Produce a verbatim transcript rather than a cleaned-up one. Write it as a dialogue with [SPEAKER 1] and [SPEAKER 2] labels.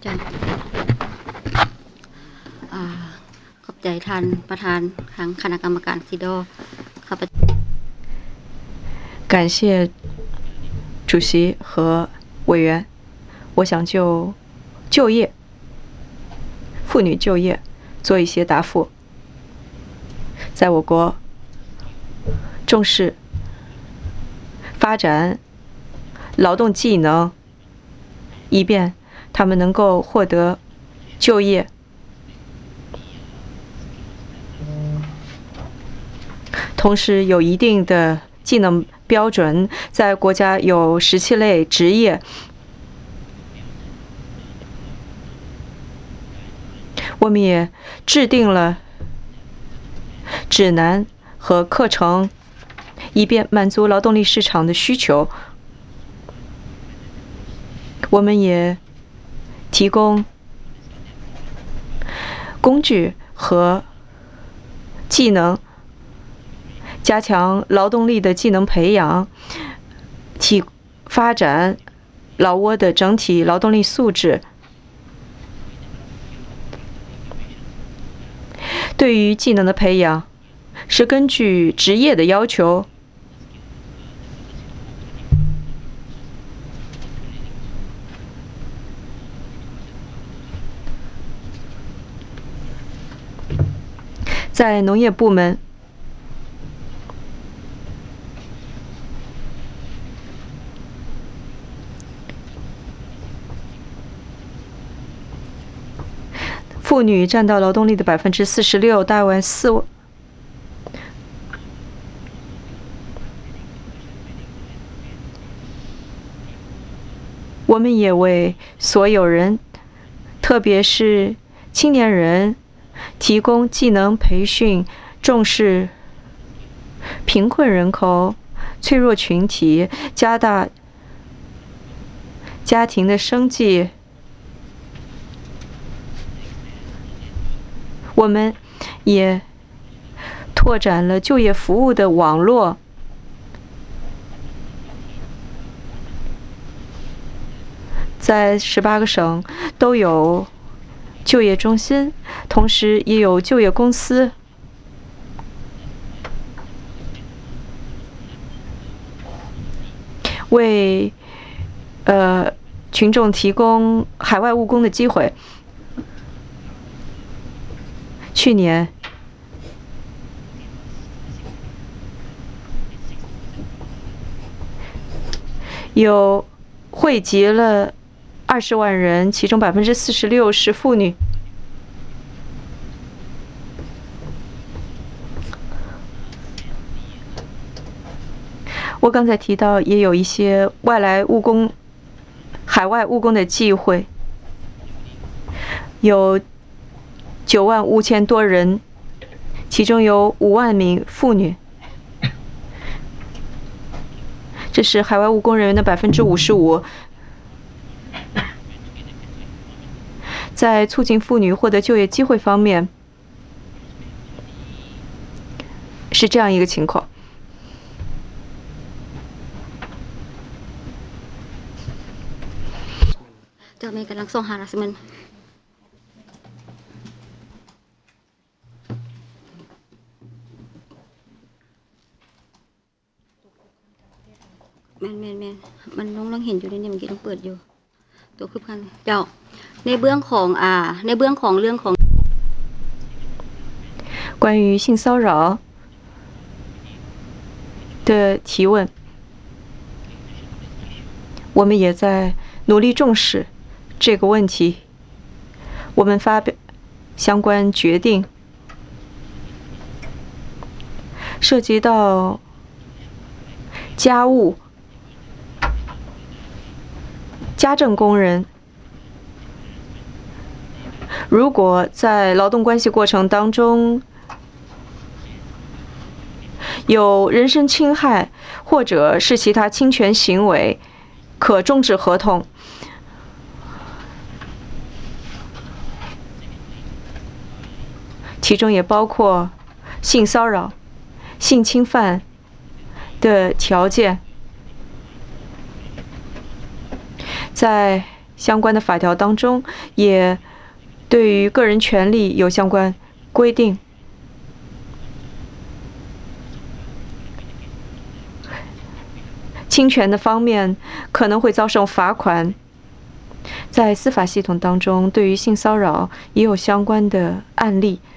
[SPEAKER 1] จ้ะอ่าขอบใจท่านประธานทางคณะกรรมการซีโดข้าพ
[SPEAKER 2] 感谢主席和委员，我想就就业、妇女就业做一些答复。在我国，重视发展劳动技能，以便他们能够获得就业。同时，有一定的技能标准，在国家有十七类职业。我们也制定了指南和课程，以便满足劳动力市场的需求。我们也提供工具和技能，加强劳动力的技能培养，提发展老挝的整体劳动力素质。对于技能的培养，是根据职业的要求。在农业部门，妇女占到劳动力的百分之四十六，大约四万。我们也为所有人，特别是青年人，提供技能培训，重视贫困人口、脆弱群体，加大家庭的生计。我们也拓展了就业服务的网络，在十八个省都有就业中心，同时也有就业公司。为呃群众提供海外务工的机会。去年，有汇集了二十万人，其中百分之四十六是妇女。我刚才提到，也有一些外来务工、海外务工的机会，有九万五千多人，其中有五万名妇女。这是海外务工人员的百分之五十五。在促进妇女获得就业机会方面，是这样一个情况。
[SPEAKER 1] จะมีกำลังส่ง harassment แม่นแม่นแม่นมันน้องลังเห็นอยู่ในนี้เมื่อกี้ต้องเปิดอยู่ตัวคือพันเจ้าในเบื้องของอ่าในเบื้องของเรื่องของ
[SPEAKER 2] 关于性骚扰的提问，我们也在努力重视这个问题。我们发表相关决定，涉及到家务、家政工人，如果在劳动关系过程当中有人身侵害或者是其他侵权行为，可终止合同。其中也包括性骚扰、性侵犯的条件。在相关的法条当中也对于个人权利有相关规定。侵权的方面可能会遭受罚款。在司法系统当中，对于性骚扰也有相关的案例，